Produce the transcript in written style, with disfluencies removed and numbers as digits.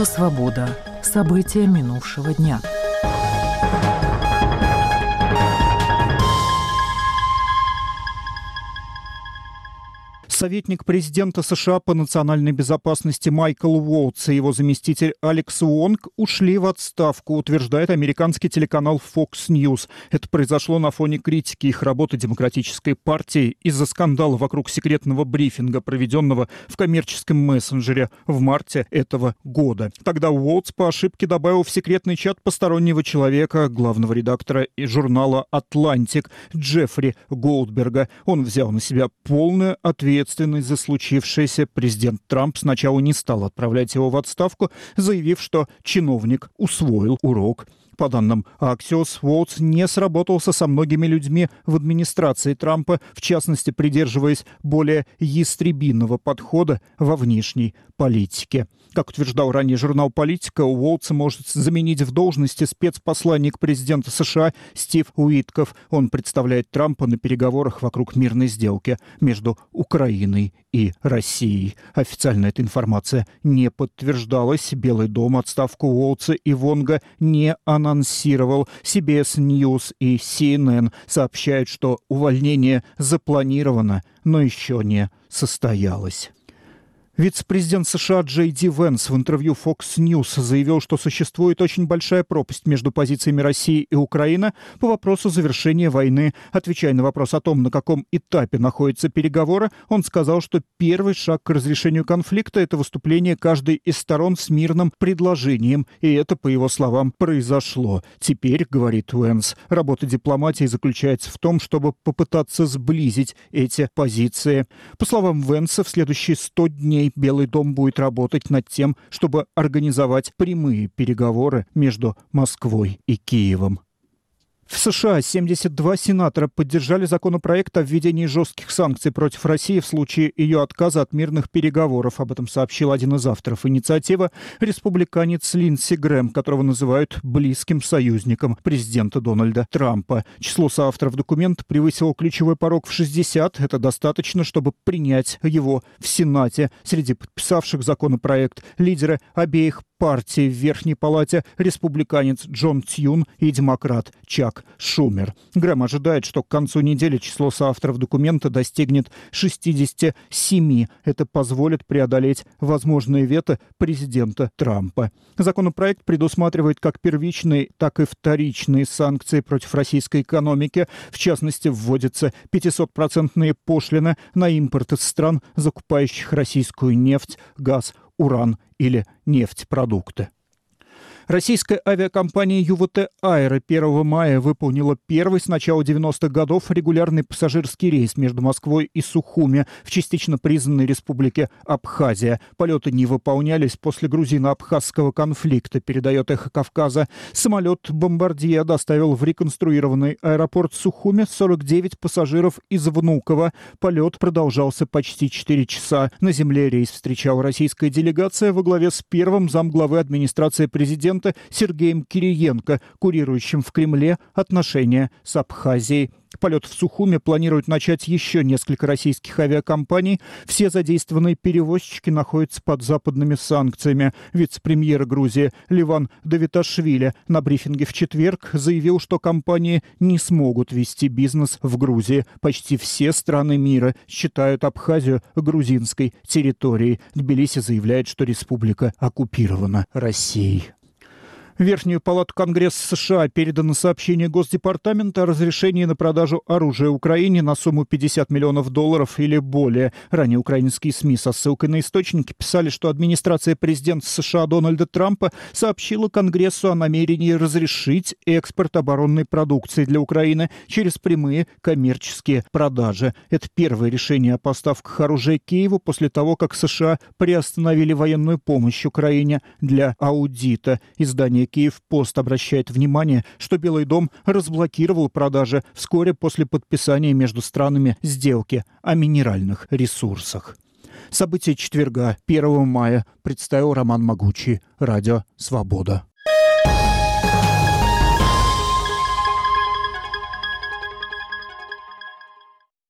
Радио «Свобода». События минувшего дня. Советник президента США по национальной безопасности Майкл Уолтс и его заместитель Алекс Уонг ушли в отставку, утверждает американский телеканал Fox News. Это произошло на фоне критики их работы Демократической партии из-за скандала вокруг секретного брифинга, проведенного в коммерческом мессенджере в марте этого года. Тогда Уолтс по ошибке добавил в секретный чат постороннего человека, главного редактора журнала «Атлантик» Джеффри Голдберга. Он взял на себя полную ответственность за случившееся. Президент Трамп сначала не стал отправлять его в отставку, заявив, что чиновник усвоил урок. По данным Axios, Уолтс не сработался со многими людьми в администрации Трампа, в частности, придерживаясь более ястребиного подхода во внешней политике. Как утверждал ранее журнал «Политика», Уолтса может заменить в должности спецпосланник президента США Стив Уитков. Он представляет Трампа на переговорах вокруг мирной сделки между Украиной и Россией. Официально эта информация не подтверждалась. Белый дом отставку Уолтса и Вонга не анонсировал. CBS News и CNN сообщают, что увольнение запланировано, но еще не состоялось. Вице-президент США Джей Ди Венс в интервью Fox News заявил, что существует очень большая пропасть между позициями России и Украины по вопросу завершения войны. Отвечая на вопрос о том, на каком этапе находятся переговоры, он сказал, что первый шаг к разрешению конфликта – это выступление каждой из сторон с мирным предложением. И это, по его словам, произошло. Теперь, говорит Венс, работа дипломатии заключается в том, чтобы попытаться сблизить эти позиции. По словам Венса, в следующие 100 дней Белый дом будет работать над тем, чтобы организовать прямые переговоры между Москвой и Киевом. В США 72 сенатора поддержали законопроект о введении жестких санкций против России в случае ее отказа от мирных переговоров. Об этом сообщил один из авторов инициативы, республиканец Линдси Грэм, которого называют близким союзником президента Дональда Трампа. Число соавторов документа превысило ключевой порог в 60. Это достаточно, чтобы принять его в Сенате. Среди подписавших законопроект лидеры обеих партий в Верхней палате, республиканец Джон Тьюн и демократ Чак Шумер. Грэм ожидает, что к концу недели число соавторов документа достигнет 67. Это позволит преодолеть возможные вето президента Трампа. Законопроект предусматривает как первичные, так и вторичные санкции против российской экономики. В частности, вводятся 500% пошлины на импорт из стран, закупающих российскую нефть, газ, уран или нефтепродукты. Российская авиакомпания ЮВТ «Аэро» 1 мая выполнила первый с начала 90-х годов регулярный пассажирский рейс между Москвой и Сухуми в частично признанной республике Абхазия. Полеты не выполнялись после грузино-абхазского конфликта, передает «Эхо Кавказа». Самолет «Бомбардье» доставил в реконструированный аэропорт Сухуми 49 пассажиров из Внуково. Полет продолжался почти 4 часа. На земле рейс встречала российская делегация во главе с первым замглавы администрации президента Сергеем Кириенко, курирующим в Кремле отношения с Абхазией. Полет в Сухуми планируют начать еще несколько российских авиакомпаний. Все задействованные перевозчики находятся под западными санкциями. Вице-премьер Грузии Леван Давиташвили на брифинге в четверг заявил, что компании не смогут вести бизнес в Грузии. Почти все страны мира считают Абхазию грузинской территорией. Тбилиси заявляет, что республика оккупирована Россией. В Верхнюю палату Конгресса США передано сообщение Госдепартамента о разрешении на продажу оружия Украине на сумму $50 миллионов или более. Ранее украинские СМИ со ссылкой на источники писали, что администрация президента США Дональда Трампа сообщила Конгрессу о намерении разрешить экспорт оборонной продукции для Украины через прямые коммерческие продажи. Это первое решение о поставках оружия Киеву после того, как США приостановили военную помощь Украине для аудита. Издание «Киев-Пост» обращает внимание, что Белый дом разблокировал продажи вскоре после подписания между странами сделки о минеральных ресурсах. События четверга, 1 мая, представил Роман Могучий. Радио «Свобода».